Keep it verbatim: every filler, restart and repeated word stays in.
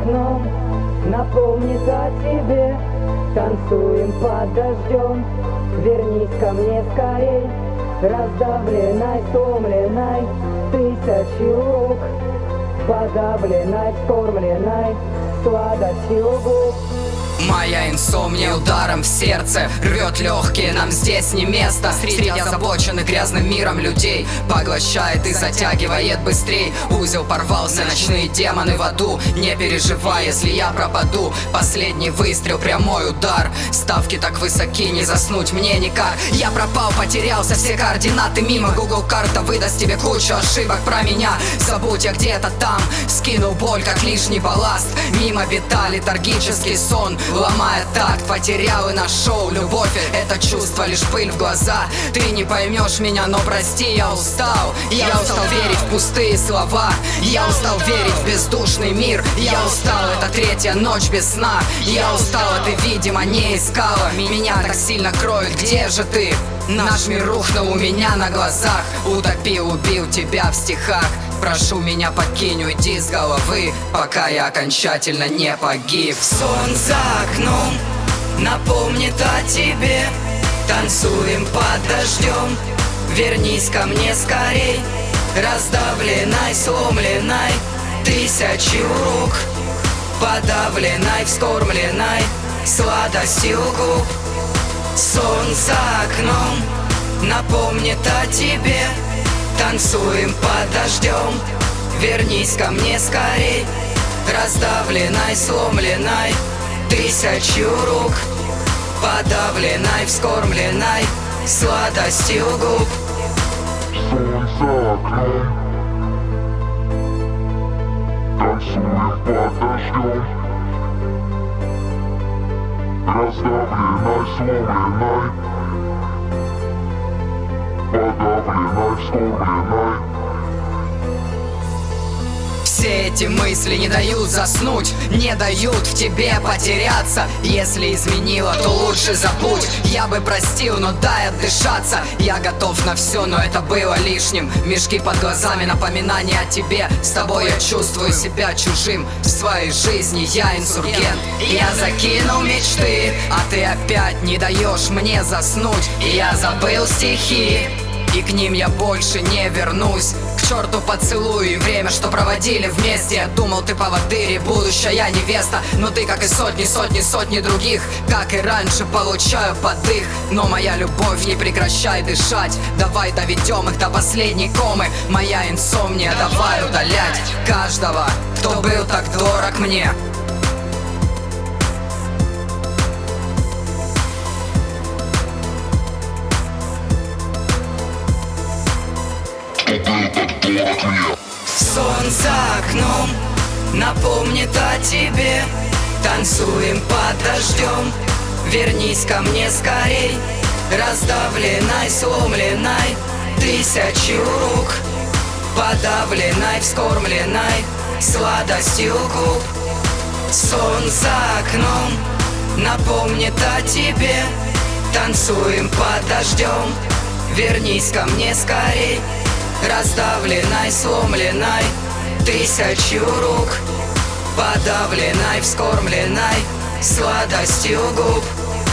окном напомнит о тебе. Танцуем под дождем, вернись ко мне скорей. Раздавленной, сломленной тысячью рук, подавленной, вскормленной сладостью губ. Моя инсомния ударом в сердце рвет легкие, нам здесь не место. Среди озабоченных грязным миром людей поглощает и затягивает быстрей. Узел порвался, ночные демоны в аду. Не переживай, если я пропаду. Последний выстрел, прямой удар. Ставки так высоки, не заснуть мне никак. Я пропал, потерялся, все координаты мимо. Google карта выдаст тебе кучу ошибок про меня. Забудь, я где-то там, скинул боль как лишний балласт. Мимо беда, летаргический сон, ломая такт, потерял и нашел. Любовь — это чувство, лишь пыль в глаза. Ты не поймешь меня, но прости, я устал. Я устал верить в пустые слова. Я устал верить в бездушный мир. Я устал, это третья ночь без сна. Я устал, а ты, видимо, не искала. Меня так сильно кроет, где же ты? Наш мир рухнул у меня на глазах. Утопил, убил тебя в стихах. Прошу меня, покинь, уйди с головы, пока я окончательно не погиб. Сон за окном напомнит о тебе. Танцуем под дождем, вернись ко мне скорей. Раздавленной, сломленной тысячи рук, подавленной, вскормленной сладостью губ. Сон за окном напомнит о тебе. Танцуем под дождем, вернись ко мне скорей. Раздавленной, сломленной тысячу рук, подавленной, вскормленной сладостью губ. Сон за окном, танцуем под дождем, раздавленной, сломленной, подавленной, вскормленной. Все эти мысли не дают заснуть, не дают в тебе потеряться. Если изменила, то лучше забудь. Я бы простил, но дай отдышаться. Я готов на все, но это было лишним. Мешки под глазами, напоминание о тебе. С тобой я чувствую себя чужим. В своей жизни я инсургент. Я закинул мечты, а ты опять не даешь мне заснуть. Я забыл стихи, и к ним я больше не вернусь. К черту поцелуй и время, что проводили вместе. Я думал, ты поводырь, будущая невеста. Но ты, как и сотни, сотни, сотни других, как и раньше, получаю подых. Но моя любовь, не прекращай дышать. Давай доведем их до последней комы. Моя инсомния, давай удалять каждого, кто был так дорог мне. Сон за окном напомнит о тебе. Танцуем под дождем, вернись ко мне скорей. Раздавленной, сломленной тысячу рук, подавленной, вскормленной сладостью губ. Сон за окном напомнит о тебе. Танцуем под дождем, вернись ко мне скорей. Раздавленной, сломленной тысячу рук, подавленной, вскормленной сладостью губ.